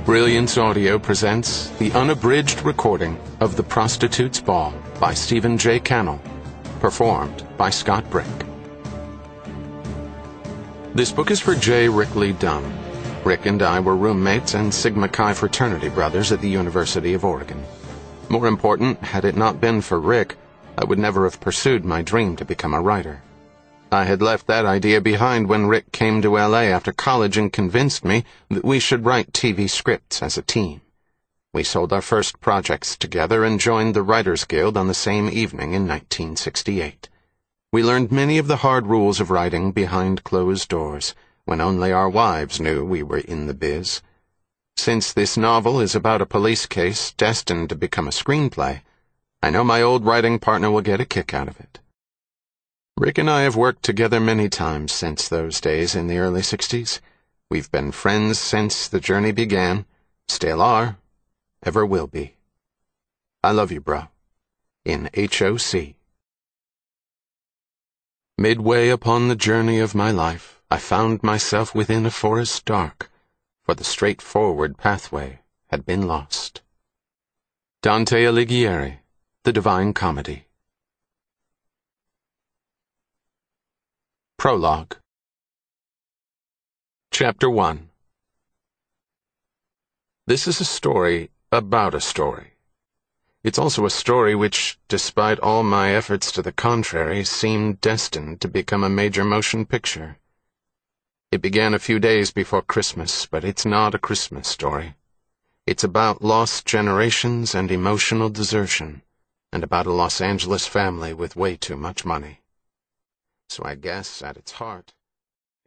Brilliance Audio presents the unabridged recording of The Prostitute's Ball by Stephen J. Cannell, performed by Scott Brick. This book is for J. Rickley Dunn. Rick and I were roommates and Sigma Chi fraternity brothers at the University of Oregon. More important, had it not been for Rick, I would never have pursued my dream to become a writer. I had left that idea behind when Rick came to L.A. after college and convinced me that we should write TV scripts as a team. We sold our first projects together and joined the Writers Guild on the same evening in 1968. We learned many of the hard rules of writing behind closed doors, when only our wives knew we were in the biz. Since this novel is about a police case destined to become a screenplay, I know my old writing partner will get a kick out of it. Rick and I have worked together many times since those days in the early 60s. We've been friends since the journey began, still are, ever will be. I love you, bro. In H.O.C. Midway upon the journey of my life, I found myself within a forest dark, for the straightforward pathway had been lost. Dante Alighieri, The Divine Comedy. Prologue. Chapter 1. This is a story about a story. It's also a story which, despite all my efforts to the contrary, seemed destined to become a major motion picture. It began a few days before Christmas, but it's not a Christmas story. It's about lost generations and emotional desertion, and about a Los Angeles family with way too much money. So I guess, at its heart,